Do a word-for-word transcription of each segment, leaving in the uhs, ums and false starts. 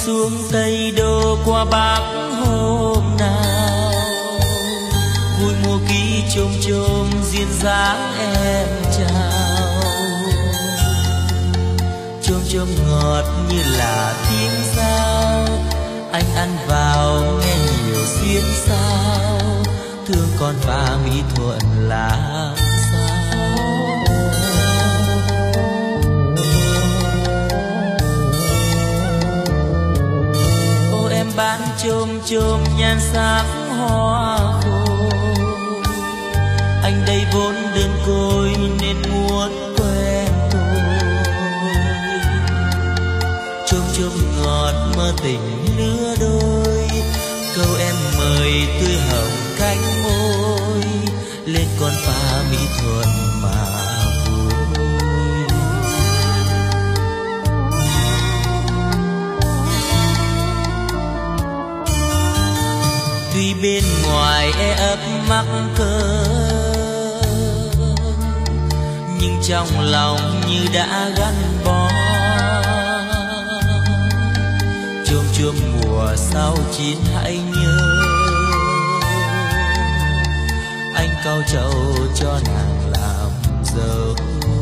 xuống Tây Đô qua Bắc hôm nào, vui mùa ký chôm chôm duyên dáng em chào. Chôm chôm ngọt như là tiếng dao, anh ăn vào nghe nhiều xuyên sao, thương con và mỹ thuận làm sao. Ô em bán chôm chôm nhan sắc hoa khô, anh đây vốn đơn côi nên muốn quen tôi. Chôm chôm ngọt mơ tình lứa đôi, câu em mời tươi hồng cánh môi, lên con phá mỹ thuận mà vui. Tuy bên ngoài e ấp mắc cỡ, nhưng trong lòng như đã gắn bó. Chôm chôm mùa sau chín hãy nhớ, anh cau trầu cho nàng làm dâu.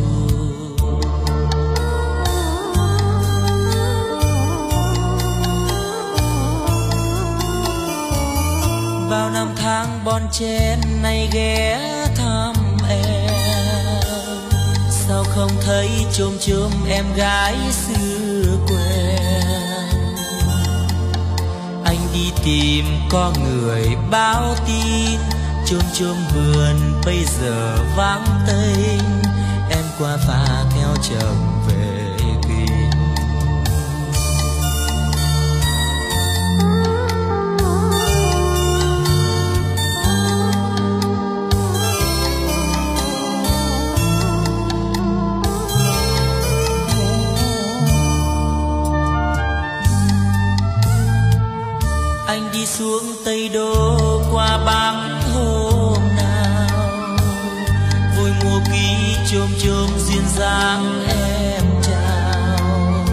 Bao năm tháng bon chen nay ghé thăm em, sao không thấy chôm chôm em gái xưa quen. Anh đi tìm có người báo tin, chôm chôm vườn bây giờ vắng tênh, em qua phà theo chồng về kinh. Anh đi xuống Tây Đô qua Bắc hôm nào, vui mùa ký chôm chôm duyên dáng em chào.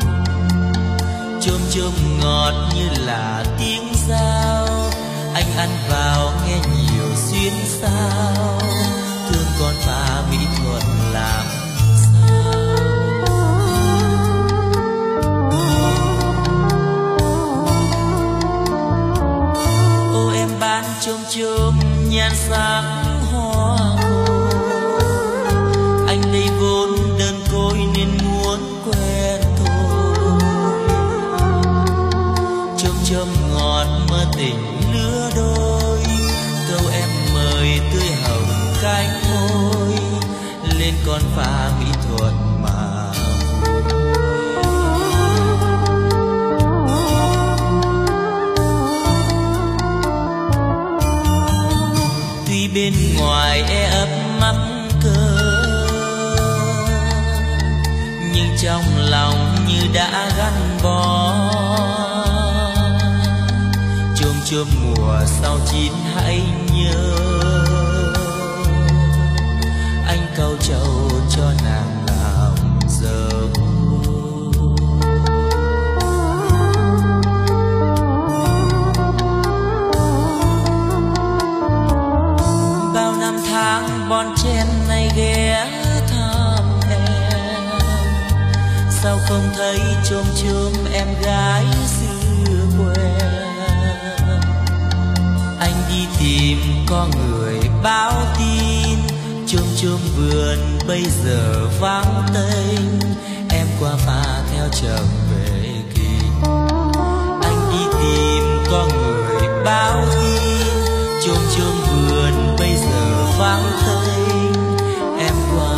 Chôm chôm ngọt như là tiếng dao, anh ăn vào nghe nhiều xuyên sao, thương con phá mỹ thuận làm chôm chôm nhan sắc hoa khô. Anh đây vốn đơn côi nên muốn quen thôi. Chôm chôm ngọt mơ tình lứa đôi, câu em mời tươi hồng cánh môi, lên con phá mỹ thuận mà. Bên ngoài e ấp mắc cỡ, nhưng trong lòng như đã gắn bó. Chôm chôm mùa sau chín hãy nhớ, anh cau trầu cho nàng làm dâu. Bon chen này ghé thăm em, sao không thấy chôm chôm em gái xưa quen. Anh đi tìm có người báo tin, chôm chôm vườn bây giờ vắng tênh, em qua phà theo chồng về kinh. Anh đi tìm có người báo tin, chôm chôm vườn bây giờ vắng tênh, em qua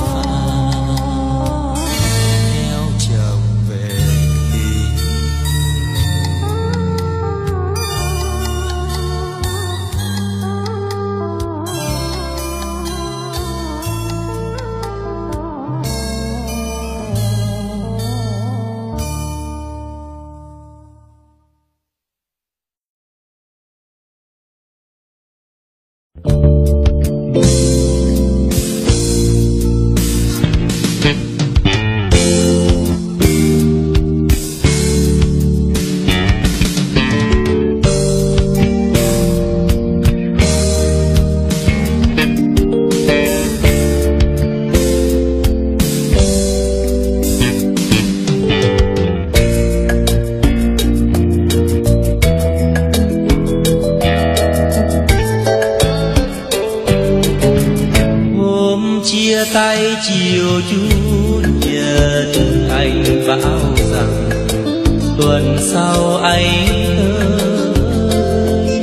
nhật anh bảo rằng tuần sau anh tới.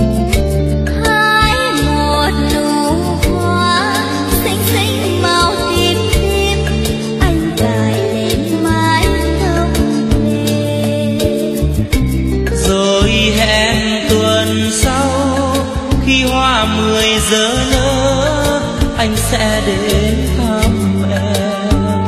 Hái một nụ hoa xinh xinh màu tím tím, anh cài lên mái tóc mềm. Rồi hẹn tuần sau khi hoa mười giờ nở, anh sẽ đến thăm em.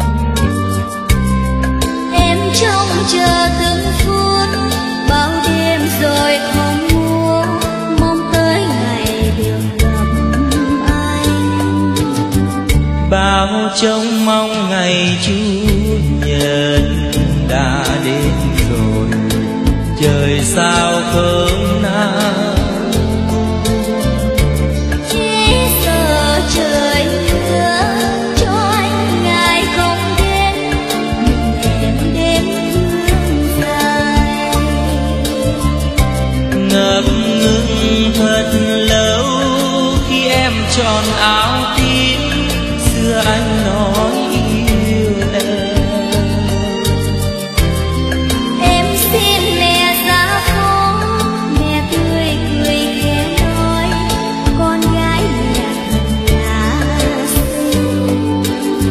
Em trông chờ từng phút bao đêm rồi không ngủ, mong tới ngày được gặp anh. Bao trông mong ngày chủ nhật đã đến rồi, trời sao không nắng. Chỉ sợ trời mưa cho anh ngày không đến, nhưng em đêm thương dài. Ngập ngừng thật lâu khi em tròn áo tím, xưa anh nói yêu em. Em xin mẹ ra phố, mẹ tươi cười khẽ nói con gái mẹ thật là xinh.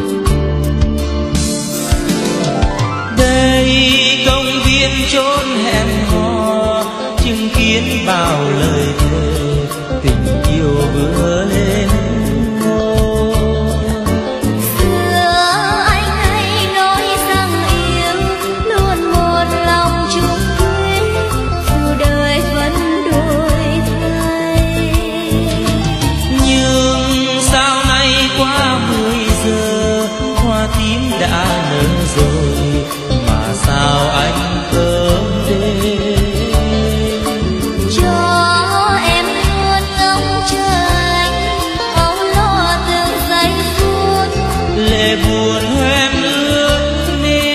Đây công viên chốn hẹn hò, chứng kiến bao lời thề tình yêu vừa lên ngô. Xưa anh hay nói rằng yêu luôn một lòng chung quyết, dù đời vẫn đổi thay. Nhưng sao nay qua mười giờ hoa tím đã nở rồi, mà sao anh không đến. Cho em luôn ngóng chờ anh, âu lo từng giây phút. Lệ buồn hoen ướt mi,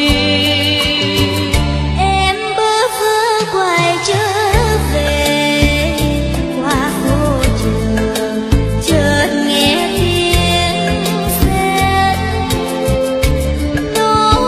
Em bơ vơ quay trở về qua phố trường, chợt nghe tiếng sét. Nỗi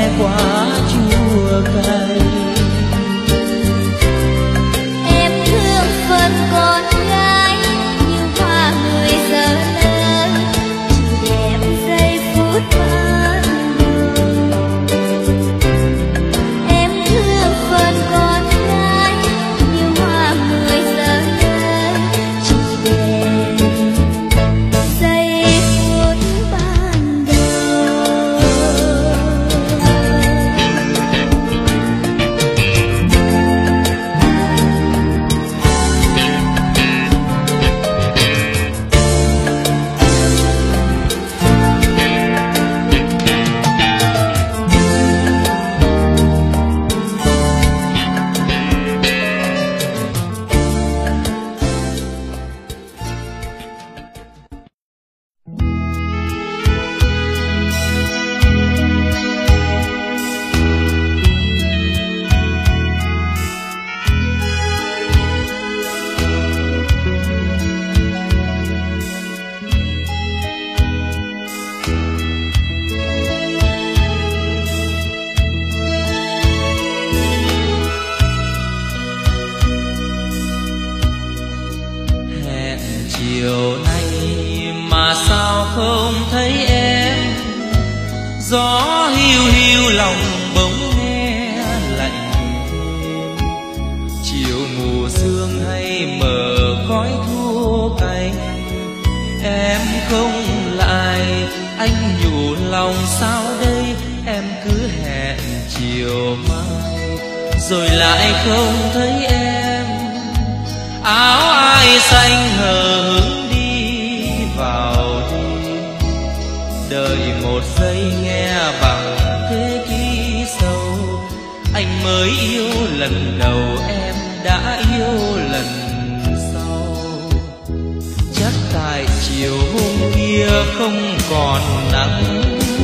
ghé qua chùa cày. Em thương phần con gái như hoa người giờ lớn, chỉ đẹp giây phút ban đầu. Em thương phần con gái như hoa người giờ lớn, chỉ đẹp giây phút ban đầu. Chiều nay mà sao không thấy em, gió hiu hiu lòng bỗng nghe lạnh thêm. Chiều mù sương hay mờ khói thuốc anh, em không lại anh nhủ lòng sao đây. Em cứ hẹn chiều mai rồi lại không thấy em. Áo ai xanh hờ hững đi vào đêm, đợi một giây nghe bằng thế kỷ sâu. Anh mới yêu lần đầu, em đã yêu lần sau. Chắc tại chiều hôm kia không còn nắng,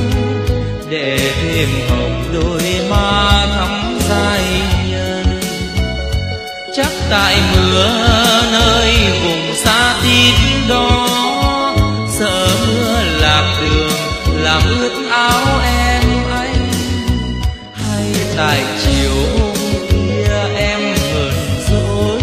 để thêm hồng đôi má thắm dài nhân. Chắc tại mưa nơi vùng xa tít đó, sợ mưa lạc đường làm ướt áo em anh. Hay tại chiều hôm kia em hờn dỗi,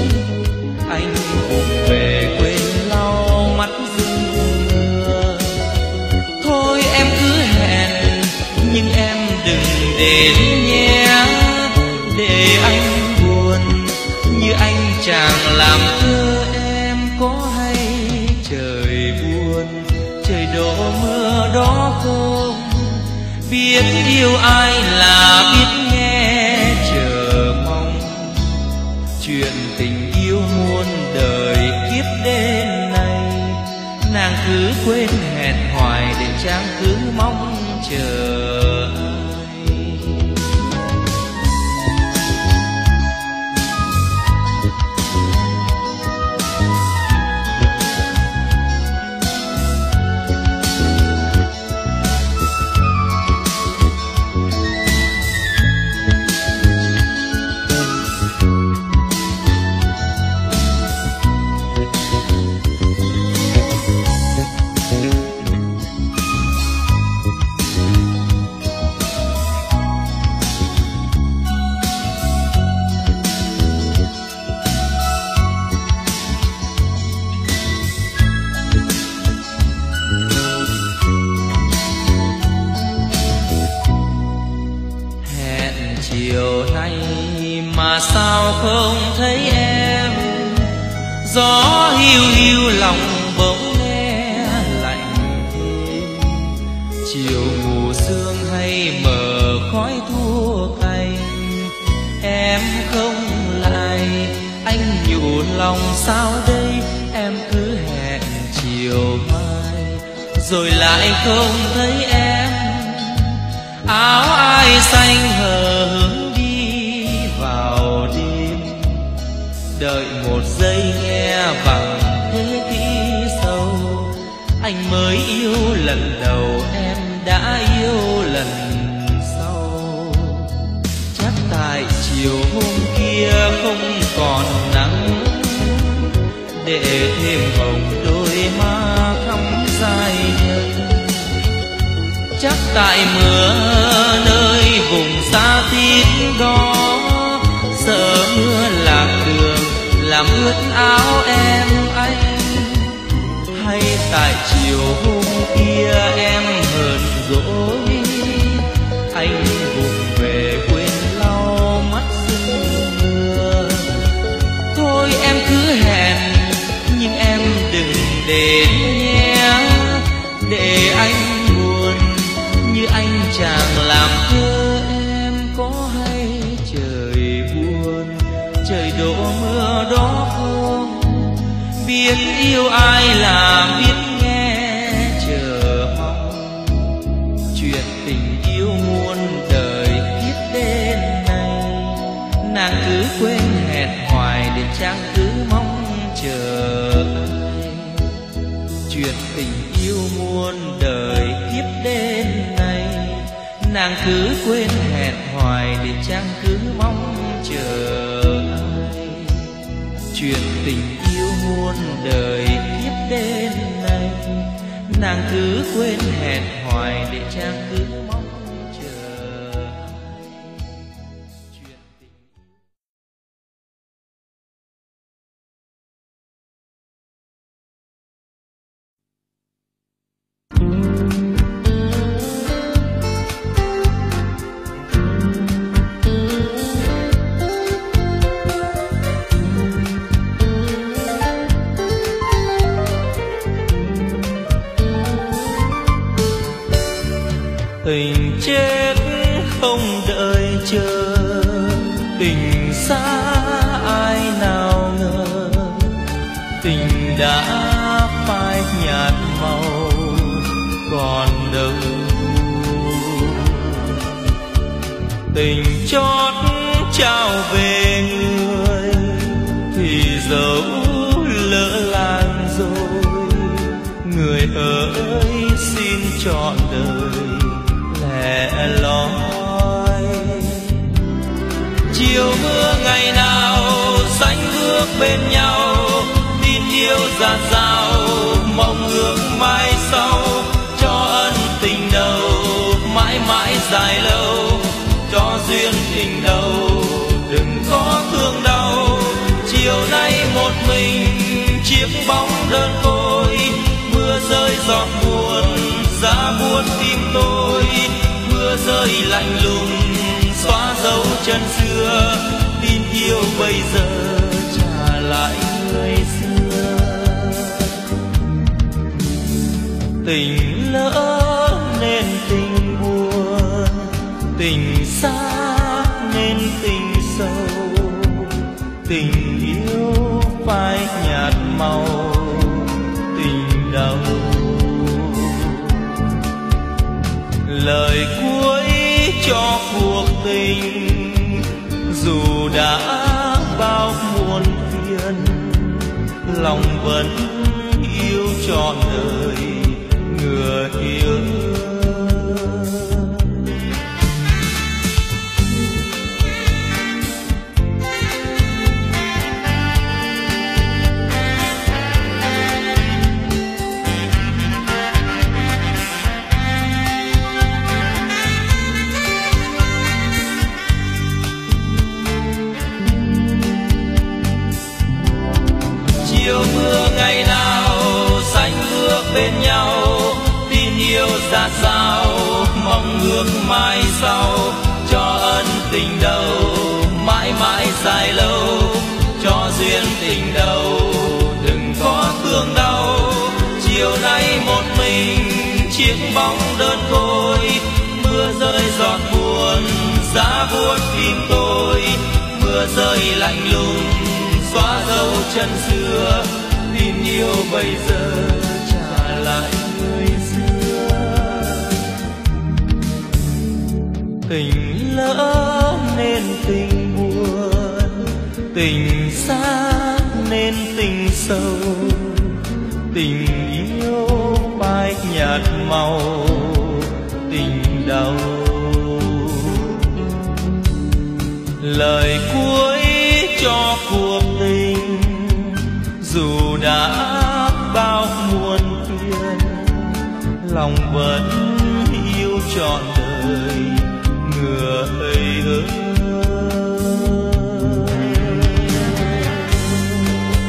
anh cùng về quên lau mắt rưng mưa. Thôi em cứ hẹn nhưng em đừng đến nhé, để anh buồn như anh chàng làm thơ. Em có hay trời buồn, trời đổ mưa đó không? Biết yêu ai là biết nghe chờ mong. Chuyện tình yêu muôn đời kiếp đến nay, nàng cứ quên hẹn hoài để chàng cứ mong chờ. Chiều nay mà sao không thấy em, gió hiu hiu lòng bỗng nghe lạnh thêm. Chiều mù sương hay mờ khói thuốc anh, em không lại anh nhủ lòng sao đây. Em cứ hẹn chiều mai rồi lại không thấy em. Áo ai xanh hờ hững đi vào đêm, đợi một giây nghe bằng thế kỷ sâu. Anh mới yêu lần đầu, em đã yêu lần sau. Chắc tại chiều hôm kia không còn nắng, để thêm hồng đôi má thắm dài nhân. Chắc tại mưa nơi ướt áo em anh, hay tại chiều hôm kia em hờn dỗi, anh vùng về quên lau mắt sương mưa. Thôi em cứ hẹn nhưng em đừng đến nhé, để anh buồn như anh chàng làm thơ. Em có hay trời buồn, trời đổ mưa đó không? Biết yêu ai là biết nghe chờ mong. Chuyện tình yêu muôn đời kiếp đến nay, nàng cứ quên hẹn hoài để chàng cứ mong chờ ai. Chuyện tình yêu muôn đời kiếp đến nay, nàng cứ quên hẹn hoài để chàng cứ mong chờ ai. Chuyện tình yêu muôn đời kiếp đến nay, nàng cứ quên hẹn hoài để chàng cứ mong chờ ai. Chuyện tình... Tình chết không đợi chờ, tình xa ai nào ngờ, tình đã phai nhạt màu còn đâu. Tình chót trao về người thì dẫu lỡ làng rồi, người ơi xin trọn đời lẻ loi. Chiều mưa ngày nào xanh bước bên nhau, tin yêu dạt dào mong ước mai sau. Cho ân tình đầu mãi mãi dài lâu, cho duyên tình đầu đừng có thương đau. Chiều nay một mình chiếc bóng đơn côi, mưa rơi giọt buồn giá buốt tim tôi. Mưa rơi lạnh lùng xóa dấu chân xưa, tin yêu bây giờ trả lại người xưa. Tình lỡ nên tình buồn, tình xa nên tình sâu. Tình yêu phai nhạt màu, tình đau. Lời cuối cho cuộc tình dù đã bao muôn phiền, lòng vẫn yêu trọn đời người yêu. Chiều mưa ngày nào xanh bước bên nhau, tin yêu ra sao mong ước mai sau. Cho ân tình đầu mãi mãi dài lâu, cho duyên tình đầu đừng có thương đau. Chiều nay một mình chiếc bóng đơn côi, mưa rơi giọt buồn giá buốt tim tôi. Mưa rơi lạnh lùng xóa dấu chân xưa, tin yêu bây giờ trả lại người xưa. Tình lỡ nên tình buồn, tình xa nên tình sâu. Tình yêu phai nhạt màu, tình đau. Lời cuối cho cuộc tình dù đã bao muôn phiền, lòng vẫn yêu trọn đời người ơi.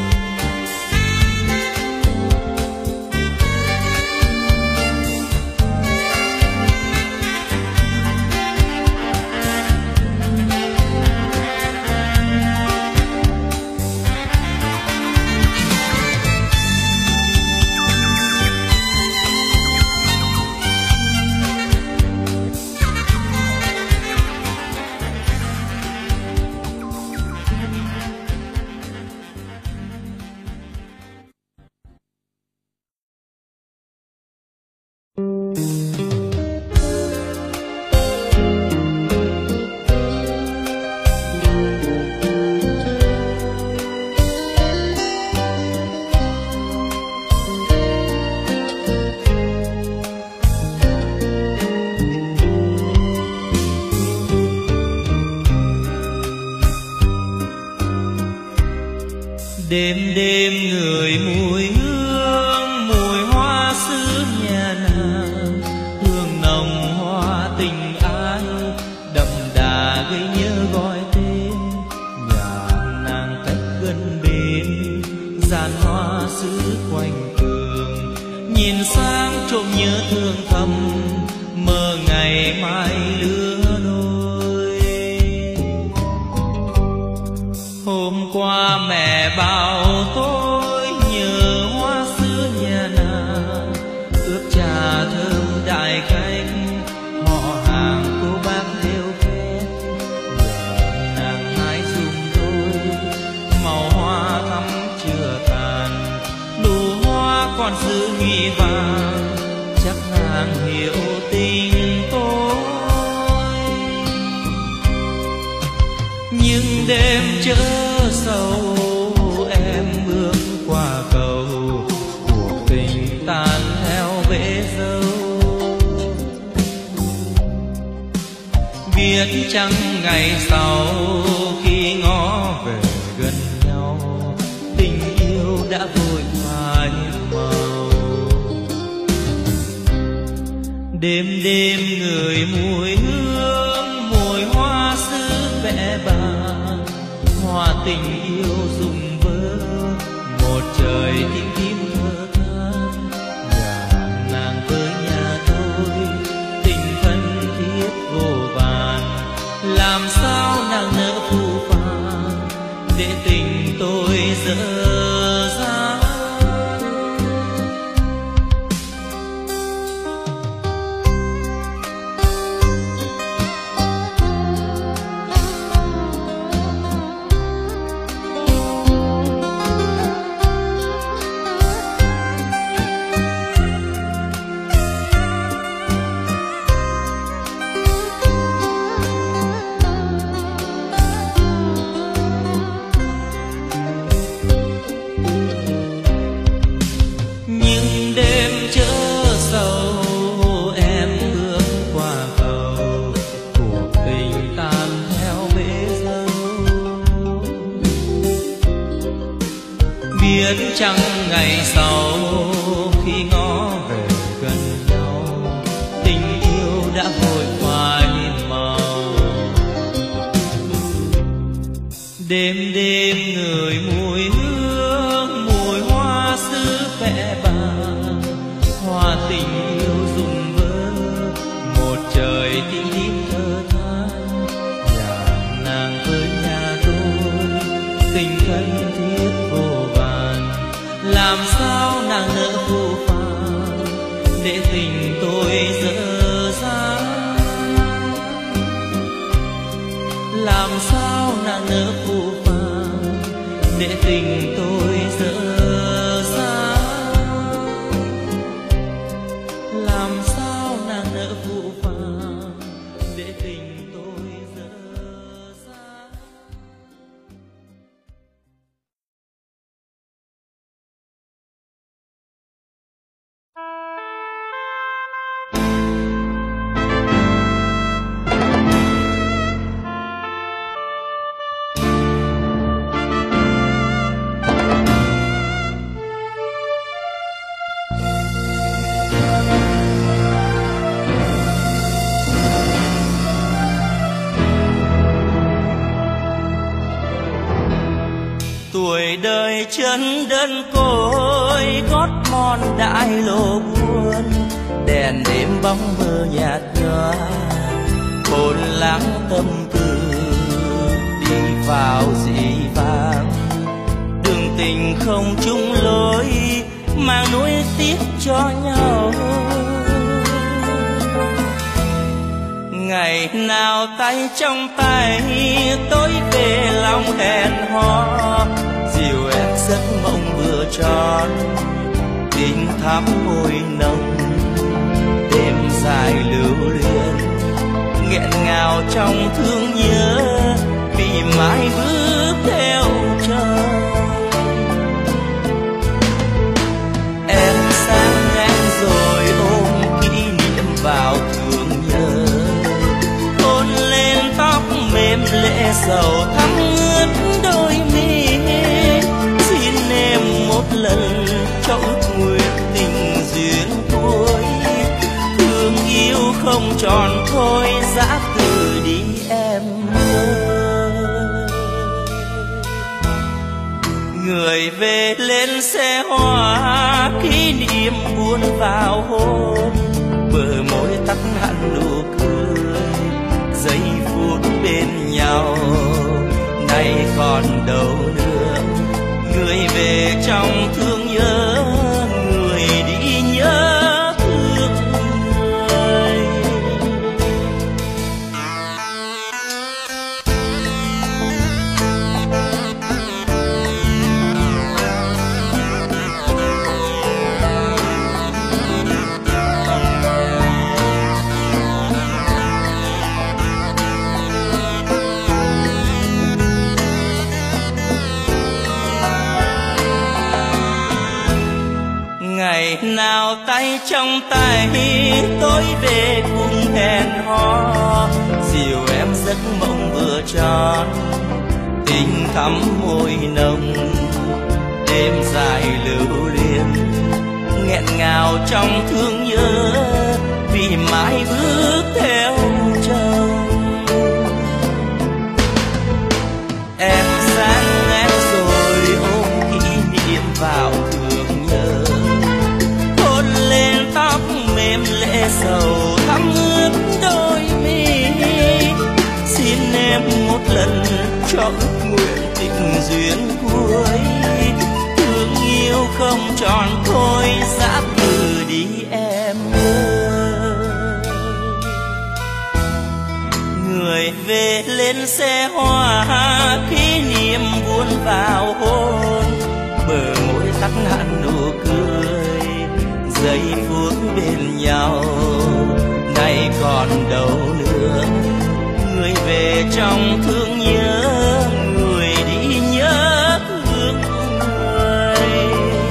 Đêm đêm người mùi hương, mùi hoa xứ nhà nàng, hương nồng hoa tình ái đậm đà gây nhớ gọi tên. Nhà nàng cách gần bên, giàn hoa xứ quanh tường, nhìn sang trộm nhớ thương thầm, mơ ngày mai lứa đôi. Hôm qua mẹ bảo tôi nhớ hoa xưa nhà nàng, ướp trà thơm đại khách, họ hàng cô bác đều phép. Nhờ nàng hái dùm tôi màu hoa thắm chưa tàn, nụ hoa còn giữ nghi vàng, chắc nàng hiểu tình tôi. Nhưng đêm chớ sầu em bước qua cầu, cuộc tình tan theo bể dâu. Biết chăng ngày sau khi ngó về gần nhau, tình yêu đã vội phai màu. Đêm đêm người mùi hương, mùi hoa xứ vẽ bàng, hoa tình yêu rụng vỡ, một trời tím tím thơ than. Nhà nàng với nhà tôi tình thân thiết vô vàn, làm sao nàng nỡ phũ phàng để tình tôi dở dang. Biết chăng ngày sau khi ngó về gần nhau, tình yêu đã vội phai màu. Đêm đêm người mùi hương, mùi hoa xứ vẽ bàng, hoa tình yêu rụng vỡ, một trời tím tím thơ than. Nhà nàng với nhà tôi tình thân thiết vô vàn, làm sao nàng nỡ phũ phàng để tình tôi dở dang. Làm sao nàng nỡ phũ phàng để tình tôi dở dang. Làm sao nàng nỡ phũ phàng để tình tôi dở dang. Tuổi đời chân đơn côi, gót mòn đại lộ buồn, đèn đêm bóng mơ nhạt nhòa, hồn lắng tâm tư đi vào dĩ vãng. Đường tình không chung lối, mang nuối tiếc cho nhau. Ngày nào tay trong tay, tối về lòng hẹn hò, dìu em giấc mộng vừa tròn, tình thắm môi nồng. Đêm dài lưu luyến, nghẹn ngào trong thương nhớ, vì mãi bước theo trời. Em sang ngang rồi ôm kỷ niệm vào thương nhớ, hôn lên tóc mềm lệ sầu thắm ướt đôi mi, cho ước nguyện tình duyên cuối. Thương yêu không tròn thôi giã từ đi em ơi. Người về lên xe hoa kỷ niệm buồn vào hôn, bờ môi tắt hẳn nụ cười, giây phút bên nhau nay còn đâu nữa. Người về trong thương nhớ, người đi nhớ thương người. Ngày nào tay trong tay tối về cùng hẹn hò, dìu em giấc mộng vừa tròn, tình thắm môi nồng. Đêm dài lưu luyến nghẹn ngào trong thương nhớ, vì mãi bước theo chồng. Em sang em rồi ôm kỷ niệm vào thương nhớ, lên tóc mềm lệ sầu thắm ướt đôi mi. Xin em một lần cho ước nguyện tình duyên cuối. Thương yêu không tròn thôi giã từ đi em ơi. Người về lên xe hoa kỷ niệm buồn vào hôn, bờ môi tắt hẳn nụ cười, giây phút bên nhau nay còn đâu nữa. Người về trong thương nhớ, người đi nhớ thương người.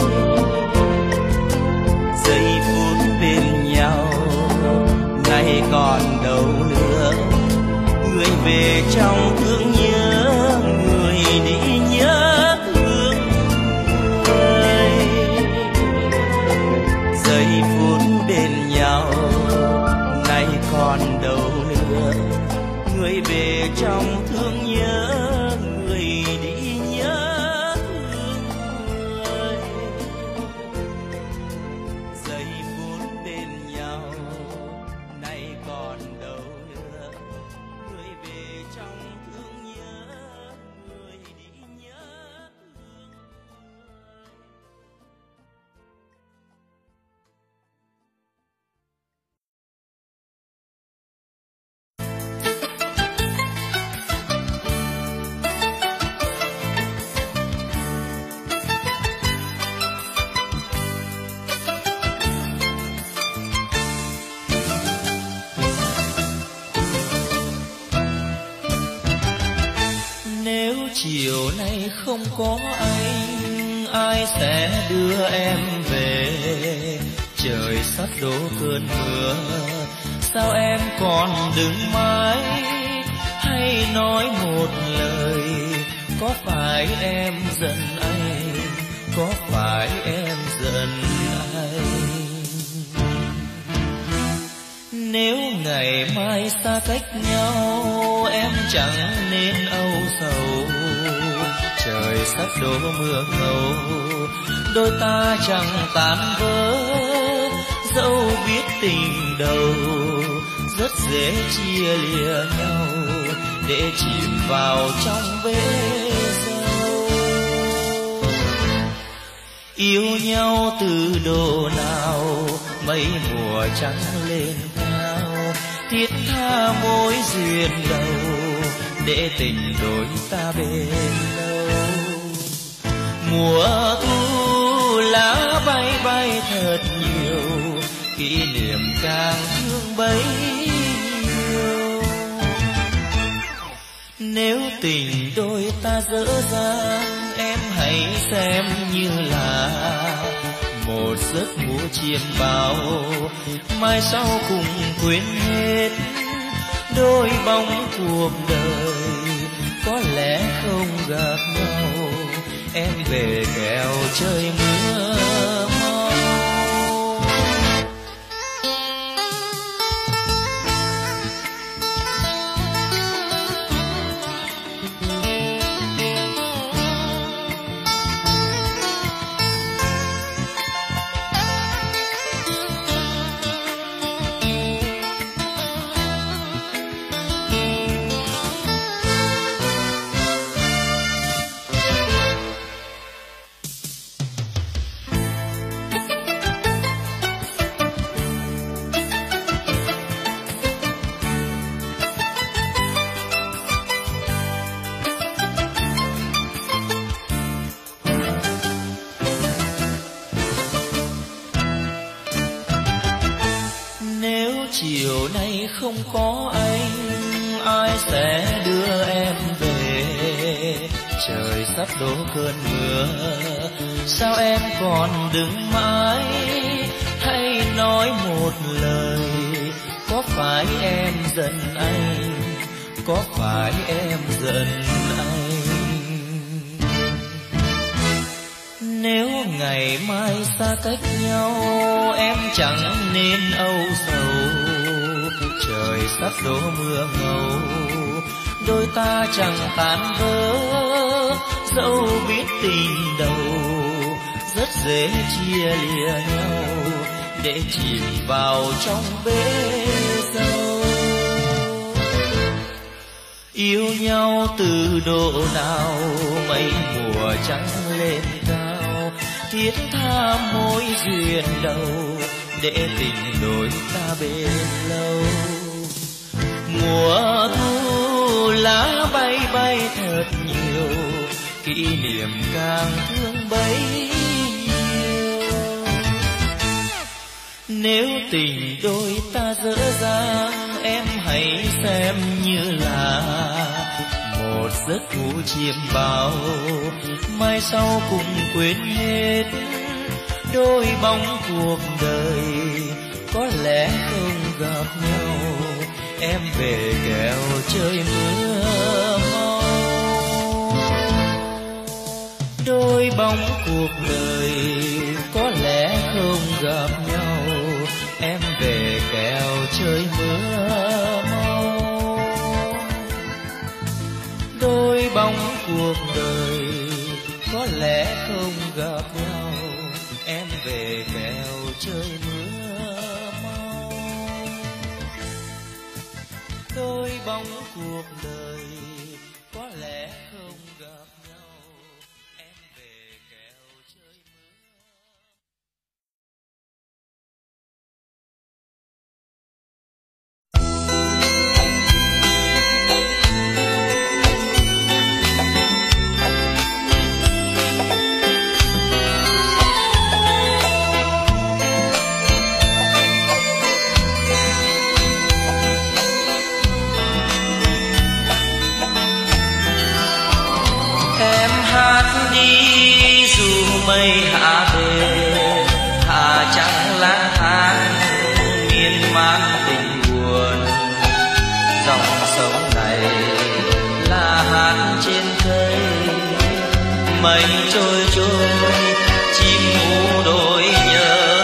Giây phút bên nhau nay còn đâu nữa. Người về trong thương nhớ, người đi nhớ thương người. Giây phút bên nhau nay còn đâu nữa. Người về trong thương nhớ, người đi nhớ thương người. Giây phút bên nhau nay còn đâu nữa. Người về trong thương nhớ, người đi nhớ thương người. Chiều nay không có anh, ai sẽ đưa em về? Trời sắp đổ cơn mưa, sao em còn đứng mãi? Hay nói một lời, có phải em giận anh? Có phải em giận anh? Nếu ngày mai xa cách nhau, em chẳng nên âu sầu. Trời sắp đổ mưa ngâu, đôi ta chẳng tan vỡ. Dẫu biết tình đầu rất dễ chia lìa nhau, để chìm vào trong vế sâu. Yêu nhau từ độ nào, mấy mùa trắng lên cao, thiết tha mối duyên đầu, để tình đôi ta bên lâu. Mùa thu lá bay bay thật nhiều, kỷ niệm càng thương bấy nhiêu. Nếu tình đôi ta dở dang, em hãy xem như là một giấc mùa chiêm bao, mai sau cùng quên hết đôi bóng cuộc đời. Có lẽ không gặp nhau, em về kẻo trời mưa trời sắp đổ cơn mưa, sao em còn đứng mãi? Hãy nói một lời, có phải em giận anh, có phải em giận anh? Nếu ngày mai xa cách nhau, em chẳng nên âu sầu. Trời sắp đổ mưa ngâu, đôi ta chẳng tan vỡ. Dẫu biết tình đầu rất dễ chia lìa nhau, để chìm vào trong bể dâu. Yêu nhau từ độ nào mấy mùa trắng lên cao, thiết tha mối duyên đầu, để tình đôi ta bền lâu. Mùa thu lá bay bay thật nhiều, kỷ niệm càng thương bấy nhiêu. Nếu tình đôi ta dở dang, em hãy xem như là một giấc ngủ chiêm bao, mai sau cùng quên hết. Đôi bóng cuộc đời có lẽ không gặp nhau, em về kẻo trời mưa mau. Đôi bóng cuộc đời có lẽ không gặp nhau, em về kẻo trời mưa mau. Đôi bóng cuộc đời có lẽ không gặp nhau, em về kẻo trời mưa mau. Đôi bóng cuộc đời có lẽ không gặp nhau, em về kẻo trời mưa. Hát đi dù mây hạ về, hạ trắng lang thang miên man tình buồn. Dòng sông này là hát trên cây, mây trôi trôi chim ngủ đôi nhớ.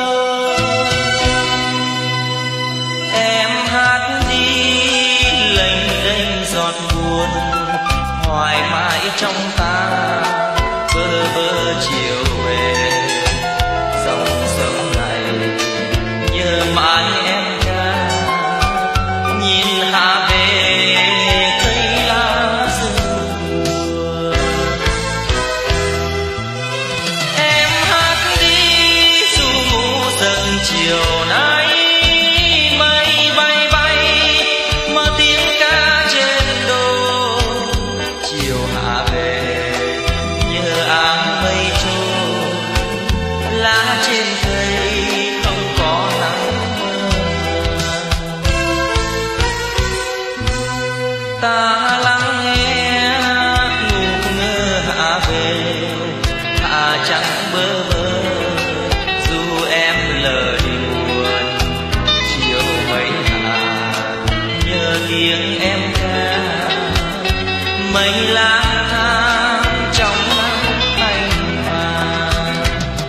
Em hát đi lênh đênh giọt buồn, hoài mãi trong ta bơ vơ chiều về. Dòng sông này nhớ mãi em ca, nhìn hạ về cây lá rừng buồn. Em hát đi dù ngủ giấc chiều nay, mây bay bay mà tiếng ca trên đô. Chiều hạ về nhớ áng mây trôi, lá trên cây không có nắng mơ. Ta lắng nghe ngủ ngơ hạ về, hạ trắng bơ vơ dù em lời buồn. Chiều mây hạ nhớ tiếng em ca, mây lang thang trong nắng thanh vàng.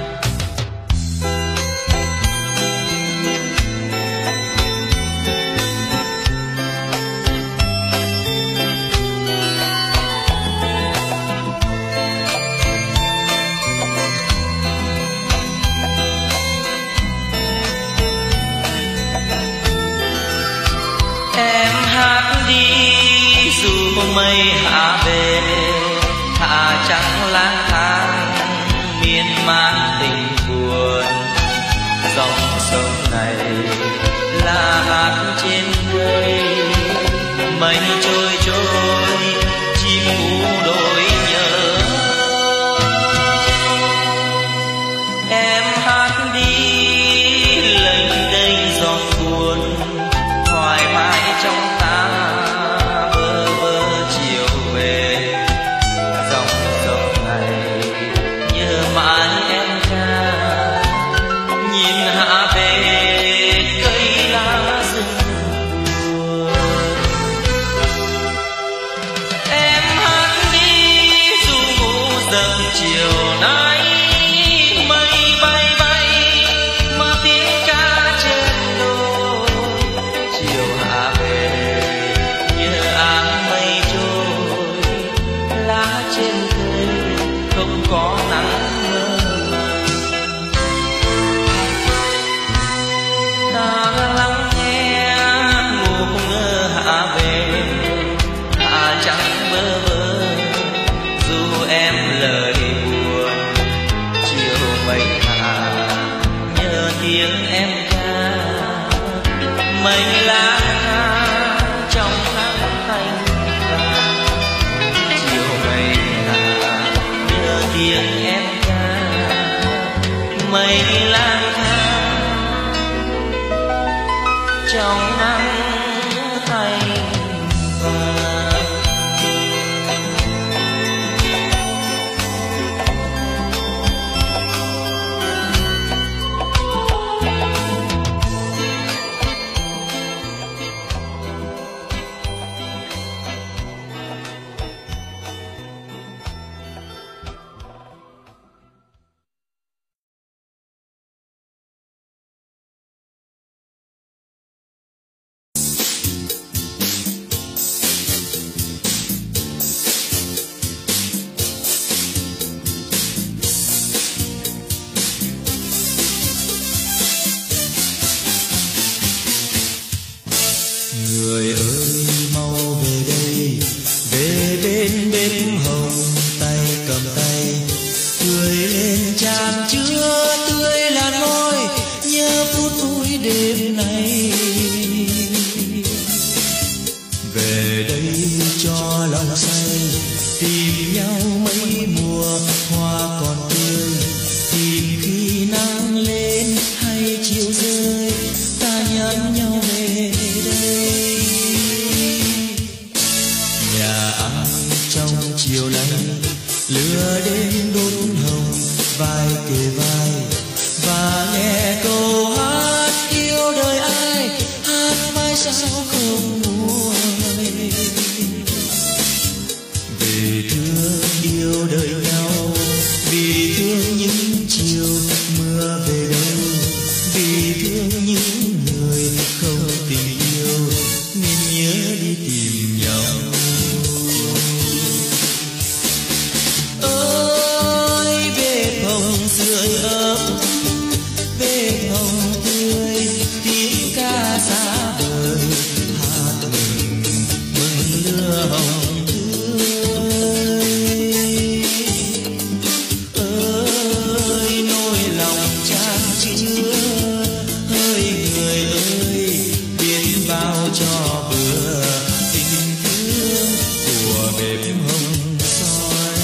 Em hát đi dù mây hạ về, hạ trắng lang thang miên man tình buồn. Dòng sông này là hát trên cây, mây trôi trôi chim ngủ đôi nhớ. Em hát đi lênh đênh giọt buồn, hoài mãi trong ta bơ vơ chiều về. mưa hồng tươi. Ơi nỗi lòng chan chứa, ơi người ơi biết bao cho bữa tình thương của bếp hồng soi.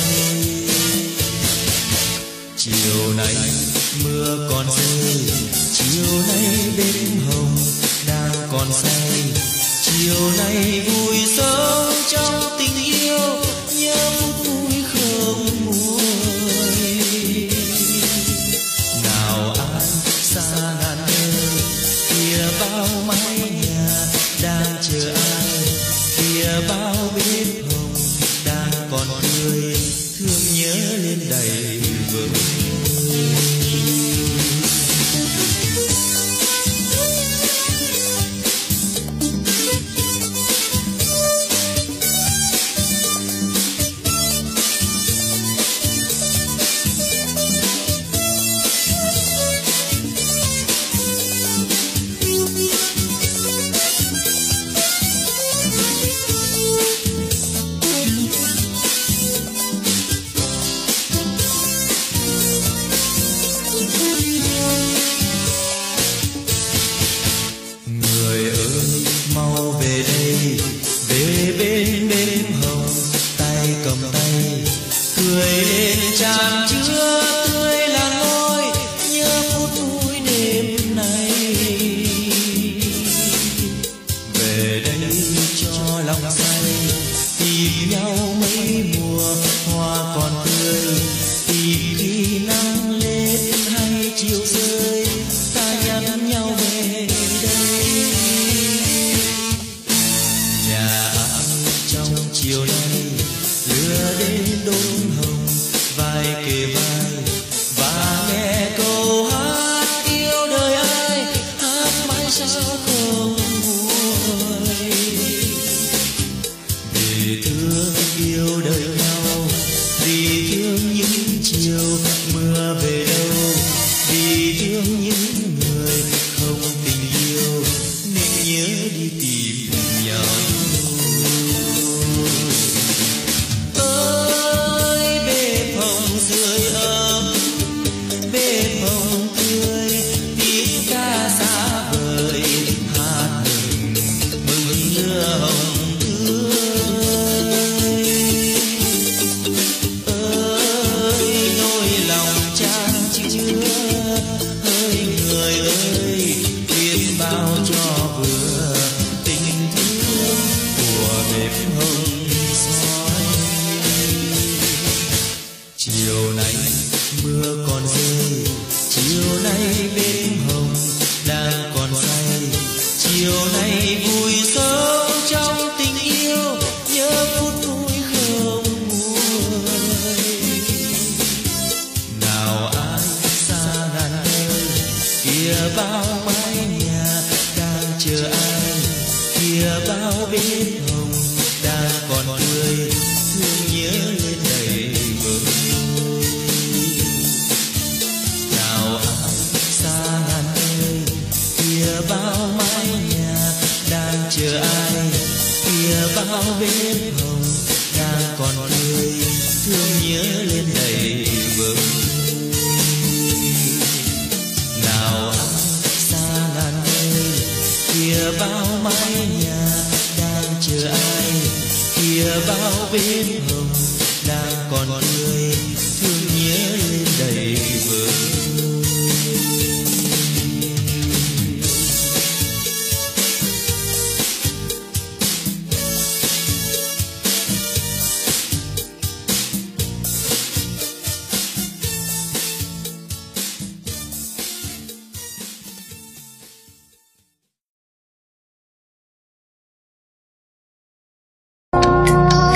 Chiều nay mưa còn rơi, chiều nay bếp hồng đang còn say. Chiều nay vui sống trong tình yêu, nhớ phút vui không nguôi. Nào ai xa ngàn nơi, kia bao mái nhà đang chờ ai, kia bao bếp hồng đang còn tươi, thương nhớ lên đầy vơi.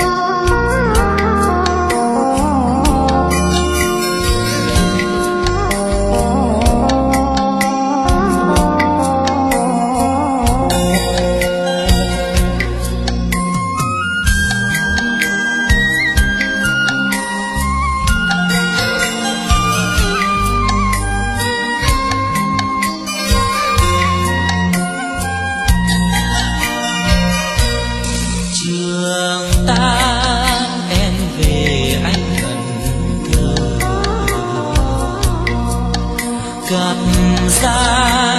Oh tan em về anh thẫn thờ. Cặp da